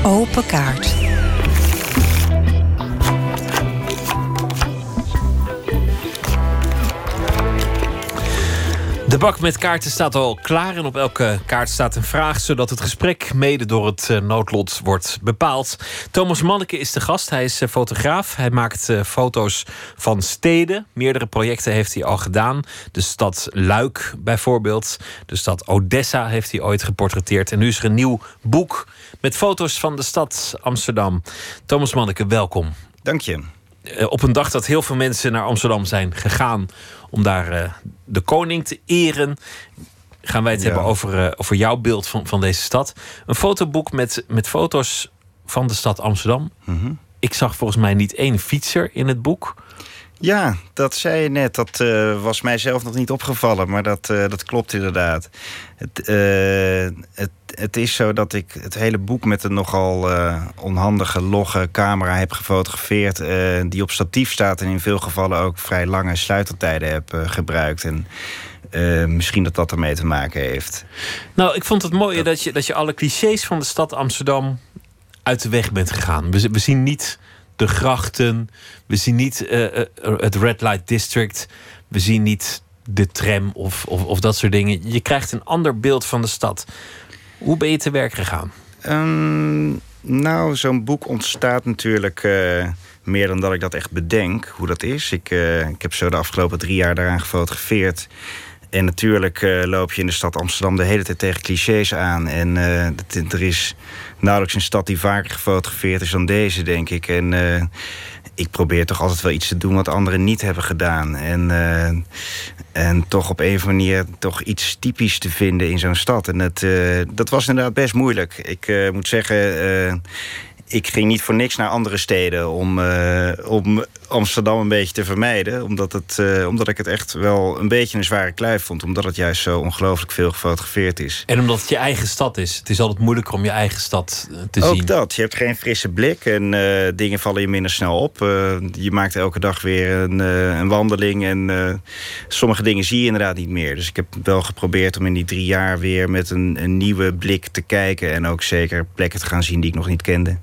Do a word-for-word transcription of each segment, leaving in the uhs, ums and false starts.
Open kaart. De bak met kaarten staat al klaar en op elke kaart staat een vraag, zodat het gesprek mede door het uh, noodlot wordt bepaald. Thomas Manneke is de gast. Hij is uh, fotograaf. Hij maakt uh, foto's van steden. Meerdere projecten heeft hij al gedaan. De stad Luik bijvoorbeeld. De stad Odessa heeft hij ooit geportretteerd. En nu is er een nieuw boek met foto's van de stad Amsterdam. Thomas Manneke, welkom. Dank je. Uh, op een dag dat heel veel mensen naar Amsterdam zijn gegaan om daar uh, de koning te eren, gaan wij het ja. hebben over, uh, over jouw beeld van, van deze stad. Een fotoboek met, met foto's van de stad Amsterdam. Mm-hmm. Ik zag volgens mij niet één fietser in het boek. Ja, dat zei je net. Dat uh, was mijzelf nog niet opgevallen, maar dat, uh, dat klopt inderdaad. Het, uh, het, het is zo dat ik het hele boek met een nogal uh, onhandige, logge camera heb gefotografeerd, Uh, die op statief staat en in veel gevallen ook vrij lange sluitertijden heb uh, gebruikt. En uh, misschien dat dat ermee te maken heeft. Nou, ik vond het mooie dat, dat, je, dat je alle clichés van de stad Amsterdam uit de weg bent gegaan. We, we zien niet de grachten, we zien niet uh, uh, het Red Light District, we zien niet de tram of, of, of dat soort dingen. Je krijgt een ander beeld van de stad. Hoe ben je te werk gegaan? Um, nou, zo'n boek ontstaat natuurlijk uh, meer dan dat ik dat echt bedenk, hoe dat is. Ik, uh, ik heb zo de afgelopen drie jaar daaraan gefotografeerd. En natuurlijk uh, loop je in de stad Amsterdam de hele tijd tegen clichés aan. En uh, dat, er is nauwelijks een stad die vaker gefotografeerd is dan deze, denk ik. En uh, ik probeer toch altijd wel iets te doen wat anderen niet hebben gedaan. En, uh, en toch op een of andere manier toch iets typisch te vinden in zo'n stad. En het, uh, dat was inderdaad best moeilijk. Ik uh, moet zeggen, Uh, ik ging niet voor niks naar andere steden om, uh, om Amsterdam een beetje te vermijden. Omdat, het, uh, omdat ik het echt wel een beetje een zware kluif vond. Omdat het juist zo ongelooflijk veel gefotografeerd is. En omdat het je eigen stad is. Het is altijd moeilijker om je eigen stad te Ook zien. Ook dat. Je hebt geen frisse blik en uh, dingen vallen je minder snel op. Uh, je maakt elke dag weer een, uh, een wandeling. En uh, sommige dingen zie je inderdaad niet meer. Dus ik heb wel geprobeerd om in die drie jaar weer met een, een nieuwe blik te kijken. En ook zeker plekken te gaan zien die ik nog niet kende.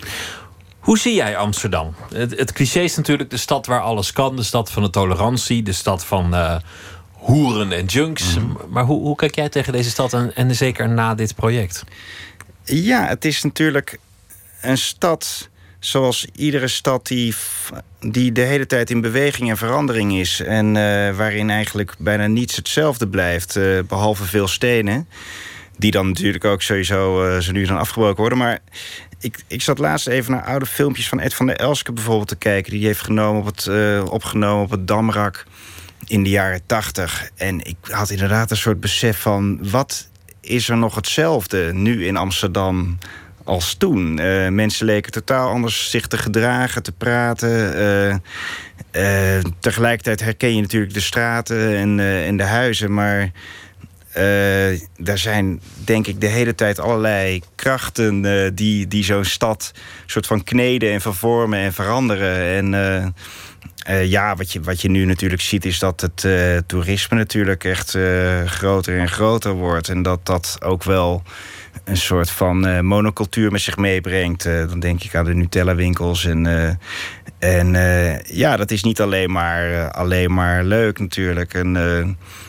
Hoe zie jij Amsterdam? Het, het cliché is natuurlijk de stad waar alles kan. De stad van de tolerantie. De stad van uh, hoeren en junks. Mm. Maar hoe, hoe kijk jij tegen deze stad en, en zeker na dit project? Ja, het is natuurlijk een stad zoals iedere stad die, die de hele tijd in beweging en verandering is. En uh, waarin eigenlijk bijna niets hetzelfde blijft. Uh, behalve veel stenen. Die dan natuurlijk ook sowieso uh, zo nu dan afgebroken worden. Maar ik, ik zat laatst even naar oude filmpjes van Ed van der Elske bijvoorbeeld te kijken. Die heeft genomen op het, uh, opgenomen op het Damrak in de jaren tachtig. En ik had inderdaad een soort besef van, wat is er nog hetzelfde nu in Amsterdam als toen? Uh, mensen leken totaal anders zich te gedragen, te praten. Uh, uh, tegelijkertijd herken je natuurlijk de straten en, uh, en de huizen, maar Uh, daar zijn, denk ik, de hele tijd allerlei krachten uh, die, die zo'n stad soort van kneden en vervormen en veranderen. En uh, uh, ja, wat je, wat je nu natuurlijk ziet is dat het uh, toerisme natuurlijk echt uh, groter en groter wordt. En dat dat ook wel een soort van uh, monocultuur met zich meebrengt. Uh, dan denk ik aan de Nutella-winkels. En, uh, en uh, ja, dat is niet alleen maar, uh, alleen maar leuk natuurlijk. En Uh,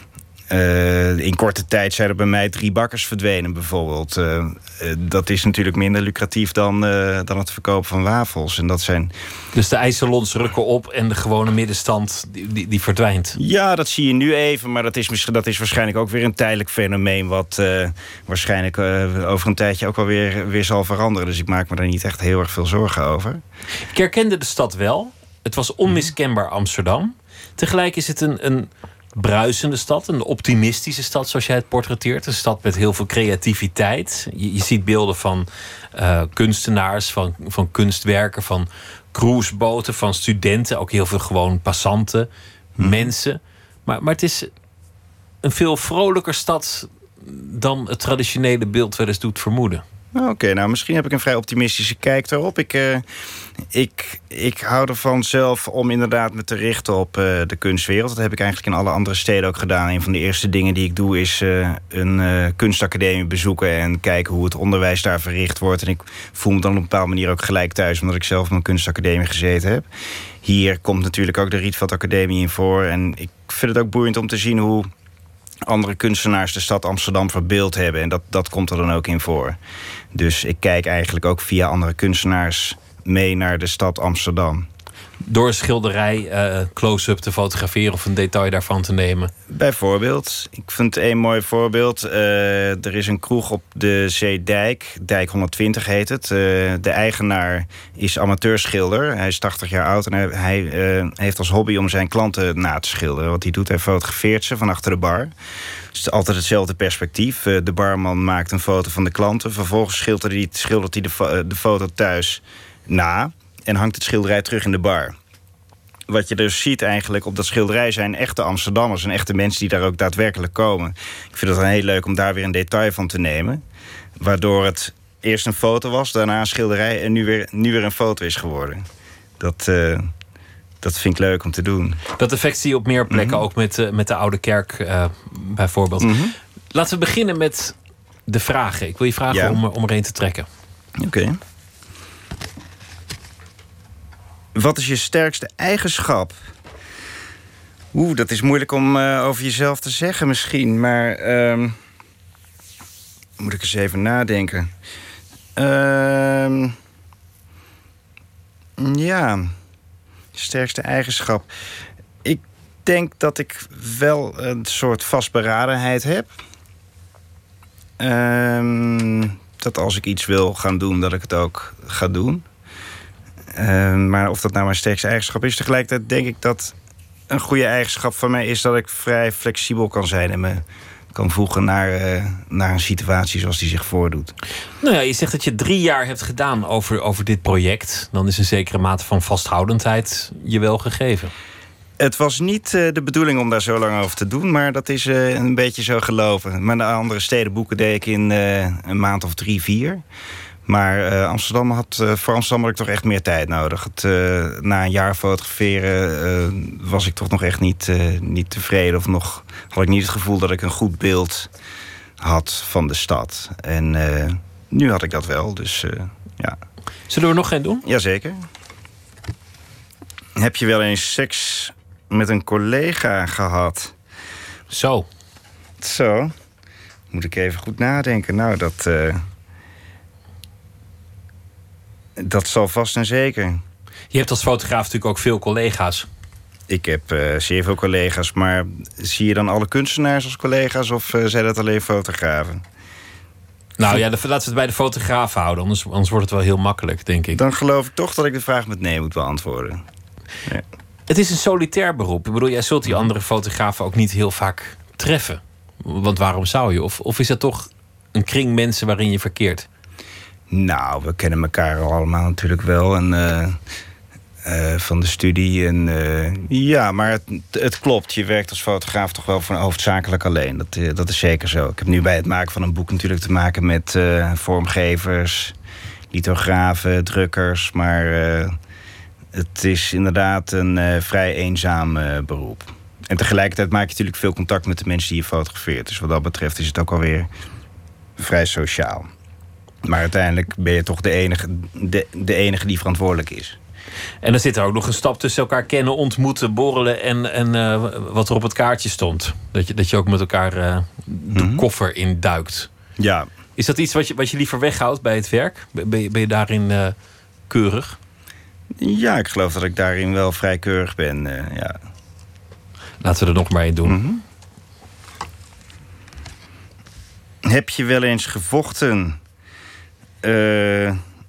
Uh, in korte tijd zijn er bij mij drie bakkers verdwenen bijvoorbeeld. Uh, uh, dat is natuurlijk minder lucratief dan, uh, dan het verkopen van wafels. En dat zijn... Dus de ijssalons rukken op en de gewone middenstand die, die, die verdwijnt? Ja, dat zie je nu even. Maar dat is, dat is waarschijnlijk ook weer een tijdelijk fenomeen wat uh, waarschijnlijk uh, over een tijdje ook wel weer, weer zal veranderen. Dus ik maak me daar niet echt heel erg veel zorgen over. Ik herkende de stad wel. Het was onmiskenbaar Amsterdam. Tegelijk is het een... een bruisende stad, een optimistische stad zoals jij het portretteert. Een stad met heel veel creativiteit. Je, je ziet beelden van uh, kunstenaars, van, van kunstwerken, van cruiseboten, van studenten. Ook heel veel gewoon passanten, hmm. mensen. Maar, maar het is een veel vrolijker stad dan het traditionele beeld wel eens doet vermoeden. Oké, okay, nou misschien heb ik een vrij optimistische kijk daarop. Ik, uh, ik, ik hou ervan zelf om inderdaad me te richten op uh, de kunstwereld. Dat heb ik eigenlijk in alle andere steden ook gedaan. Een van de eerste dingen die ik doe is uh, een uh, kunstacademie bezoeken en kijken hoe het onderwijs daar verricht wordt. En ik voel me dan op een bepaalde manier ook gelijk thuis, omdat ik zelf op een kunstacademie gezeten heb. Hier komt natuurlijk ook de Rietveld Academie in voor. En ik vind het ook boeiend om te zien hoe andere kunstenaars de stad Amsterdam verbeeld hebben. En dat, dat komt er dan ook in voor. Dus ik kijk eigenlijk ook via andere kunstenaars mee naar de stad Amsterdam. Door een schilderij uh, close-up te fotograferen of een detail daarvan te nemen? Bijvoorbeeld. Ik vind één mooi voorbeeld. Uh, er is een kroeg op de Zeedijk. Dijk honderdtwintig heet het. Uh, de eigenaar is amateurschilder. Hij is tachtig jaar oud en hij, hij uh, heeft als hobby om zijn klanten na te schilderen. Wat hij doet, hij fotografeert ze van achter de bar. Het is altijd hetzelfde perspectief. Uh, de barman maakt een foto van de klanten. Vervolgens schildert hij, schildert hij de, fo- de foto thuis na en hangt het schilderij terug in de bar. Wat je dus ziet eigenlijk op dat schilderij zijn echte Amsterdammers en echte mensen die daar ook daadwerkelijk komen. Ik vind het dan heel leuk om daar weer een detail van te nemen. Waardoor het eerst een foto was, daarna een schilderij en nu weer, nu weer een foto is geworden. Dat, uh, dat vind ik leuk om te doen. Dat effect zie je op meer plekken, mm-hmm. ook met, uh, met de Oude Kerk uh, bijvoorbeeld. Mm-hmm. Laten we beginnen met de vragen. Ik wil je vragen ja. om, om er een te trekken. Oké. Okay. Wat is je sterkste eigenschap? Oeh, dat is moeilijk om uh, over jezelf te zeggen misschien. Maar uh, moet ik eens even nadenken. Uh, ja, sterkste eigenschap. Ik denk dat ik wel een soort vastberadenheid heb. Uh, dat als ik iets wil gaan doen, dat ik het ook ga doen. Uh, maar of dat nou mijn sterkste eigenschap is, tegelijkertijd denk ik dat een goede eigenschap van mij is dat ik vrij flexibel kan zijn en me kan voegen naar, uh, naar een situatie zoals die zich voordoet. Nou ja, je zegt dat je drie jaar hebt gedaan over, over dit project. Dan is een zekere mate van vasthoudendheid je wel gegeven. Het was niet uh, de bedoeling om daar zo lang over te doen, maar dat is uh, een beetje zo gelopen. Maar de andere stedenboeken deed ik in uh, een maand of drie, vier. Maar uh, Amsterdam had, uh, voor Amsterdam had ik toch echt meer tijd nodig. Het, uh, na een jaar fotograferen uh, was ik toch nog echt niet, uh, niet tevreden. Of nog had ik niet het gevoel dat ik een goed beeld had van de stad. En uh, nu had ik dat wel, dus uh, ja. Zullen we nog geen doen? Jazeker. Heb je wel eens seks met een collega gehad? Zo. Zo. Moet ik even goed nadenken. Nou, dat... Uh, Dat zal vast en zeker. Je hebt als fotograaf natuurlijk ook veel collega's. Ik heb uh, zeer veel collega's, maar zie je dan alle kunstenaars als collega's of uh, zijn dat alleen fotografen? Nou ja, de, laten we het bij de fotograaf houden, anders, anders wordt het wel heel makkelijk, denk ik. Dan geloof ik toch dat ik de vraag met nee moet beantwoorden. Ja. Het is een solitair beroep. Ik bedoel, jij zult die andere fotografen ook niet heel vaak treffen. Want waarom zou je? Of, of is het toch een kring mensen waarin je verkeert? Nou, we kennen elkaar allemaal natuurlijk wel. En, uh, uh, van de studie. En, uh, ja, maar het, het klopt. Je werkt als fotograaf toch wel van hoofdzakelijk alleen. Dat, uh, dat is zeker zo. Ik heb nu bij het maken van een boek natuurlijk te maken met uh, vormgevers, lithografen, drukkers. Maar uh, het is inderdaad een uh, vrij eenzaam uh, beroep. En tegelijkertijd maak je natuurlijk veel contact met de mensen die je fotografeert. Dus wat dat betreft is het ook alweer vrij sociaal. Maar uiteindelijk ben je toch de enige, de, de enige die verantwoordelijk is. En er zit er ook nog een stap tussen elkaar kennen, ontmoeten, borrelen en, en uh, wat er op het kaartje stond. Dat je, dat je ook met elkaar uh, de mm-hmm. koffer induikt. Ja. Is dat iets wat je, wat je liever weghoudt bij het werk? Ben je, ben je daarin uh, keurig? Ja, ik geloof dat ik daarin wel vrij keurig ben. Uh, ja. Laten we er nog maar één doen. Mm-hmm. Heb je wel eens gevochten? Uh,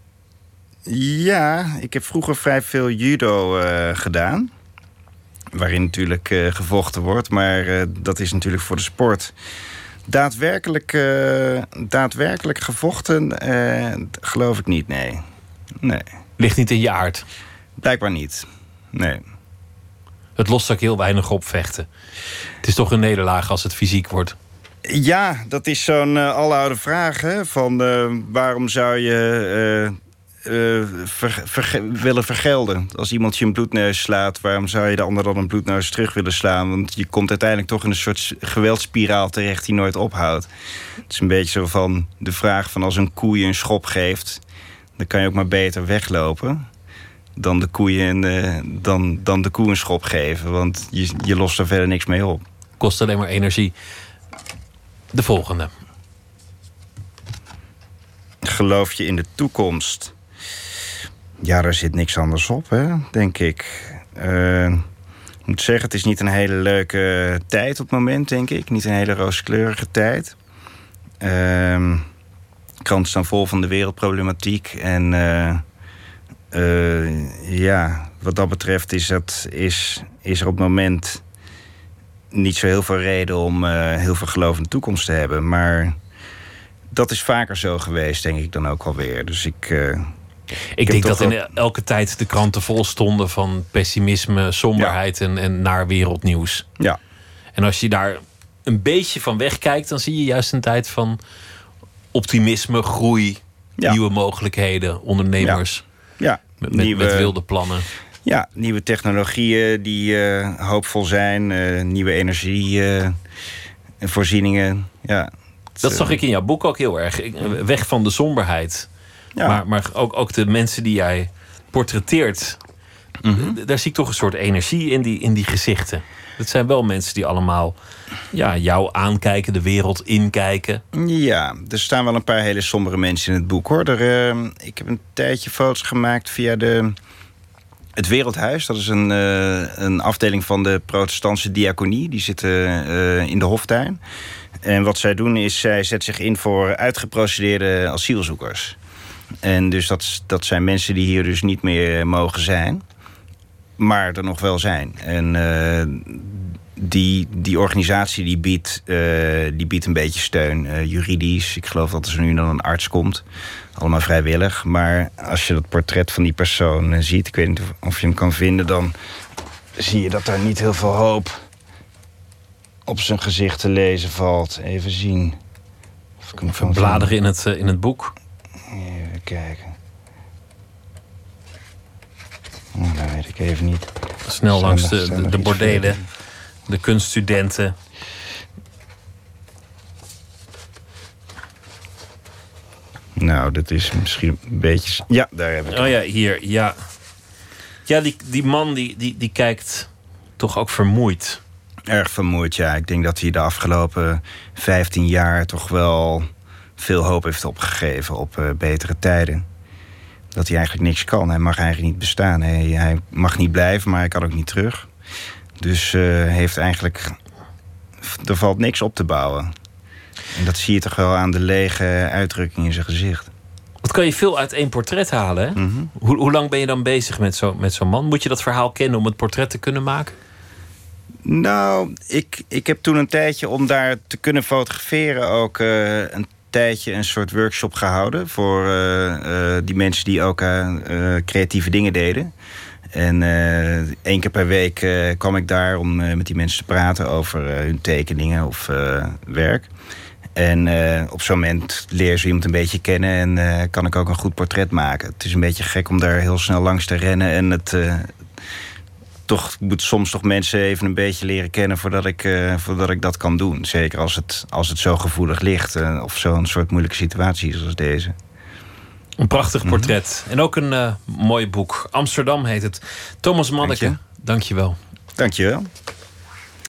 ja, ik heb vroeger vrij veel judo uh, gedaan. Waarin natuurlijk uh, gevochten wordt. Maar uh, dat is natuurlijk voor de sport. Daadwerkelijk, uh, daadwerkelijk gevochten uh, geloof ik niet, nee. nee. Ligt niet in je aard? Blijkbaar niet, nee. Het lost ook heel weinig op vechten. Het is toch een nederlaag als het fysiek wordt. Ja, dat is zo'n uh, aloude vraag. Hè? Van uh, waarom zou je uh, uh, ver, ver, willen vergelden? Als iemand je een bloedneus slaat, waarom zou je de ander dan een bloedneus terug willen slaan? Want je komt uiteindelijk toch in een soort geweldspiraal terecht die nooit ophoudt. Het is een beetje zo van de vraag van als een koe je een schop geeft, dan kan je ook maar beter weglopen dan de koeien uh, dan, dan de koe een schop geven. Want je, je lost er verder niks mee op. Kost alleen maar energie. De volgende. Geloof je in de toekomst? Ja, daar zit niks anders op, hè, denk ik. Uh, ik moet zeggen, het is niet een hele leuke tijd op het moment, denk ik. Niet een hele rooskleurige tijd. Uh, kranten staan vol van de wereldproblematiek. En uh, uh, ja, wat dat betreft is, dat, is, is er op het moment niet zo heel veel reden om uh, heel veel geloof in de toekomst te hebben. Maar dat is vaker zo geweest, denk ik dan ook alweer. Dus ik... Uh, ik, ik denk dat wel in elke tijd de kranten vol stonden van pessimisme, somberheid, ja, en, en naar wereldnieuws. Ja. En als je daar een beetje van wegkijkt, dan zie je juist een tijd van optimisme, groei, ja, nieuwe mogelijkheden, ondernemers. Ja. Ja. Met, met, nieuwe, met wilde plannen. Ja, nieuwe technologieën die uh, hoopvol zijn, uh, nieuwe energievoorzieningen. Uh, ja, dat zag ik in jouw boek ook heel erg. Weg van de somberheid. Ja. Maar, maar ook, ook de mensen die jij portretteert, mm-hmm, daar zie ik toch een soort energie in die, in die gezichten. Dat zijn wel mensen die allemaal ja, jou aankijken, de wereld inkijken. Ja, er staan wel een paar hele sombere mensen in het boek, hoor. Er, uh, ik heb een tijdje foto's gemaakt via de... Het Wereldhuis, dat is een, uh, een afdeling van de protestantse diaconie. Die zitten uh, in de Hoftuin. En wat zij doen is, zij zetten zich in voor uitgeprocedeerde asielzoekers. En dus dat, dat zijn mensen die hier dus niet meer mogen zijn, maar er nog wel zijn. En uh, die, die organisatie die biedt, uh, die biedt een beetje steun, uh, juridisch. Ik geloof dat er nu dan een arts komt. Allemaal vrijwillig. Maar als je dat portret van die persoon uh, ziet, ik weet niet of je hem kan vinden, dan zie je dat daar niet heel veel hoop op zijn gezicht te lezen valt. Even zien. Of ik hem bladeren in het, uh, in het boek. Even kijken. Oh, dat weet ik even niet. Snel langs de, de, de bordelen, de kunststudenten. Nou, dat is misschien een beetje... Ja, daar heb ik het. Oh ja, hier, ja. Ja, die, die man die, die, die kijkt toch ook vermoeid. Erg vermoeid, ja. Ik denk dat hij de afgelopen vijftien jaar toch wel veel hoop heeft opgegeven op uh, betere tijden. Dat hij eigenlijk niks kan. Hij mag eigenlijk niet bestaan. Hij, hij mag niet blijven, maar hij kan ook niet terug. Dus uh, heeft eigenlijk... Er valt niks op te bouwen. En dat zie je toch wel aan de lege uitdrukking in zijn gezicht. Wat kan je veel uit één portret halen, hè? Mm-hmm. Hoe, hoe lang ben je dan bezig met, zo, met zo'n man? Moet je dat verhaal kennen om het portret te kunnen maken? Nou, ik, ik heb toen een tijdje om daar te kunnen fotograferen ook uh, een tijdje een soort workshop gehouden voor uh, uh, die mensen die ook uh, uh, creatieve dingen deden. En uh, één keer per week uh, kwam ik daar om uh, met die mensen te praten over uh, hun tekeningen of uh, werk. En uh, op zo'n moment leer ze iemand een beetje kennen en uh, kan ik ook een goed portret maken. Het is een beetje gek om daar heel snel langs te rennen en het... Uh, toch, ik moet soms toch mensen even een beetje leren kennen voordat ik, uh, voordat ik dat kan doen. Zeker als het, als het zo gevoelig ligt uh, of zo'n soort moeilijke situatie is als deze. Een prachtig portret. Mm-hmm. En ook een uh, mooi boek. Amsterdam heet het. Thomas Manneke, dank je wel. Dank je wel.